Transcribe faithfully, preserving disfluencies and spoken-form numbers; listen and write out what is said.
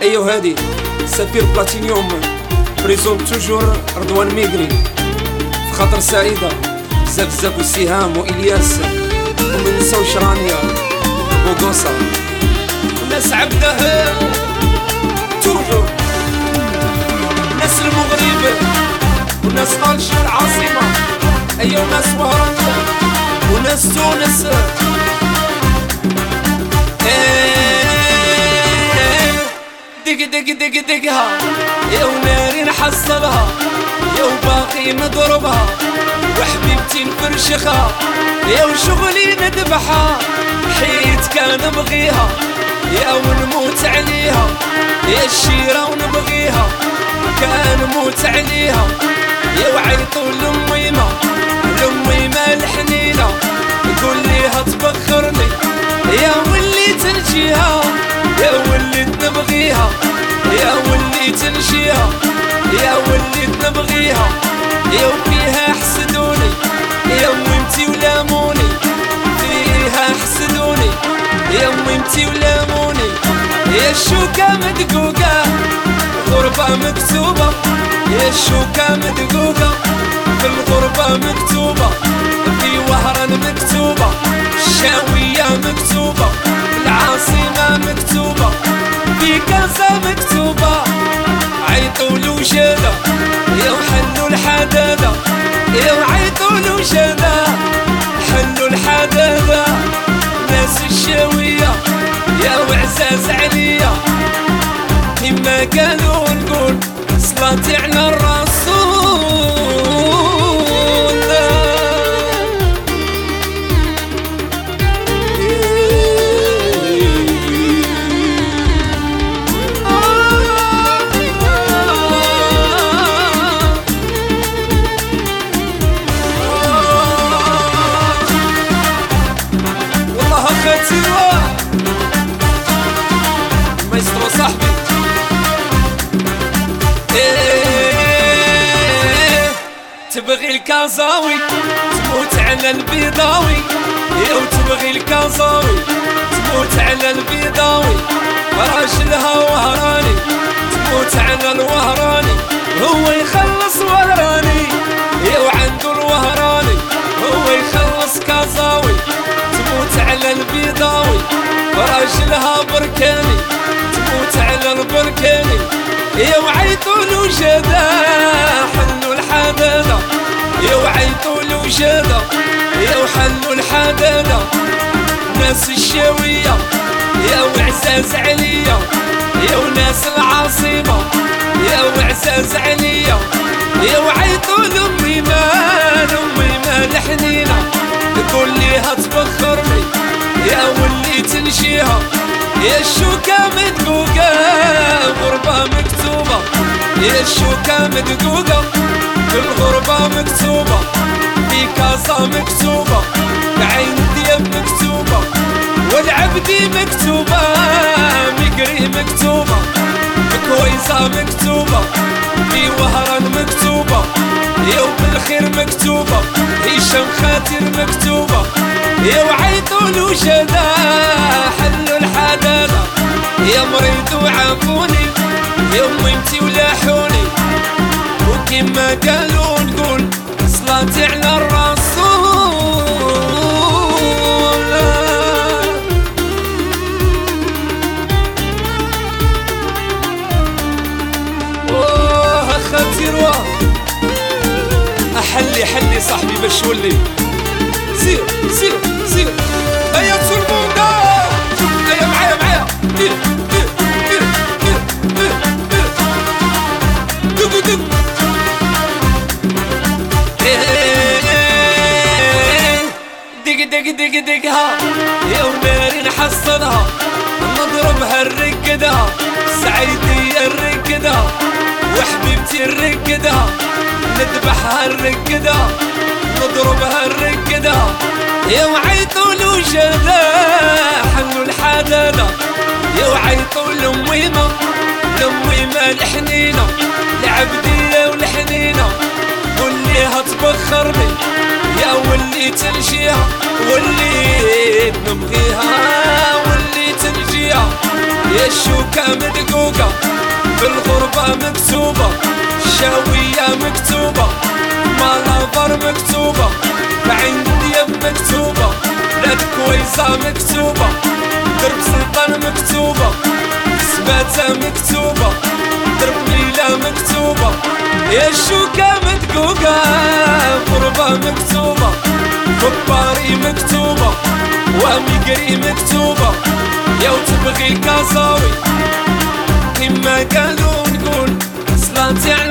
ايوا هادي سفير بلاتينيوم بريزون توجور رضوان ميغري في خاطر سعيدة بزاف بزاف وسهام والياس وما نساوش رانيا وقوصة وناس عبده توجور ناس المغرب وناس الجير العاصمة ايوا ناس وهران وناس تونس دق دق دق دقها يا وناري نحصلها يا وباقي نضربها وحبيبتي نفرشخها يا وشغلي نذبحها حيت كان نبغيها يا ونموت عليها يا الشيرة ونبغيها كان نموت عليها يا وعيطوا لأميمة لأميمة الحنينة قول ليها تبخرني يا وليت نجيها يا وليت نبغيها يا وليت نجيها يا وليت نبغيها يا وفيها حسدوني يا ميمتي ولاموني فيها حسدوني يا ميمتي ولاموني يا الشوكة مدقوقة غربة مكتوبة يا الشوكة مدقوقة في الغربة مكتوبة في وهران مكتوبة الشاوية مكتوبة العاصمة مكتوبة في كازا مكتوبة عيطوا لوجادة يا وحلوا الحدادة يا وعيطوا لوجادة حلوا الحدادة ناس الشاوية يا وعزاز عليا كما قالوا نقول صلاتي على الرسول مايسترو صاحبي إيه تبغي الكازاوي تموت على البيضاوي يا وتبغي الكازاوي تموت على البيضاوي راجلها وهراني تموت على الوهراني هو يخلص وهراني يا وعنده الوهراني هو يخلص كازاوي تموت على البيضاوي راجلها بركاني تموت على البركاني يا وعيطوا لوجادة حلوا الحدادة يا وعيطوا لوجادة يا وحلوا الحدادة ناس الشاوية يا وعزاز عليا يا وناس العاصمة يا وعزاز عليا يا وعيطوا لأميمة لأميمة الحنينة تقول ليها تبخرني يا وليت نجيها يا الشوكة مدقوقة غربة مكتوبة يا الشوكة مدقوقة في الغربة مكتوبة في كازا مكتوبة بعين دياب مكتوبة والعبدي مكتوبة مقري مكتوبة بكويزة مكتوبة في وهران مكتوبة يا وبالخير مكتوبة هشام خاطر مكتوبة يا وعيطوا لوجادة حلوا الحدادة يا مريض وعافوني يا ميمتي ولاحوني وكما قالوا نقول صلاتي على الرسول اوه خاطر واه احلي حلي صاحبي باش ولي سير سير سير هيا تسلمونا هيا معايا معايا دير دير دير دير دير دير دق دق دق دق دق دقها يا وناري نحصلها نضربها نرقدها سعيدية نرقدها وحبيبتي نرقدها نذبحها نرقدها نضربها نرقدها يا وعيطوا لوجادة حلوا الحدادة يا وعيطوا لأميمة لأميمة الحنينة العبدية والحنينة قول ليها تبخرني يا وليت نجيها وليت نبغيها وليت نجيها خويا يا الشوكة مدقوقة في الغربة مكتوبة، الشاوية مكتوبة، مالافر مكتوبة، عند دياب مكتوبة، لا الكويزة مكتوبة، درب سلطان مكتوبة، سباتة مكتوبة، درب ليلة مكتوبة، يا الشوكة مدقوقة غربة مكتوبة، كباري مكتوبة، وميقري مكتوبة، يا وتبغي كازاوي كما قالوا نقول صلاتي على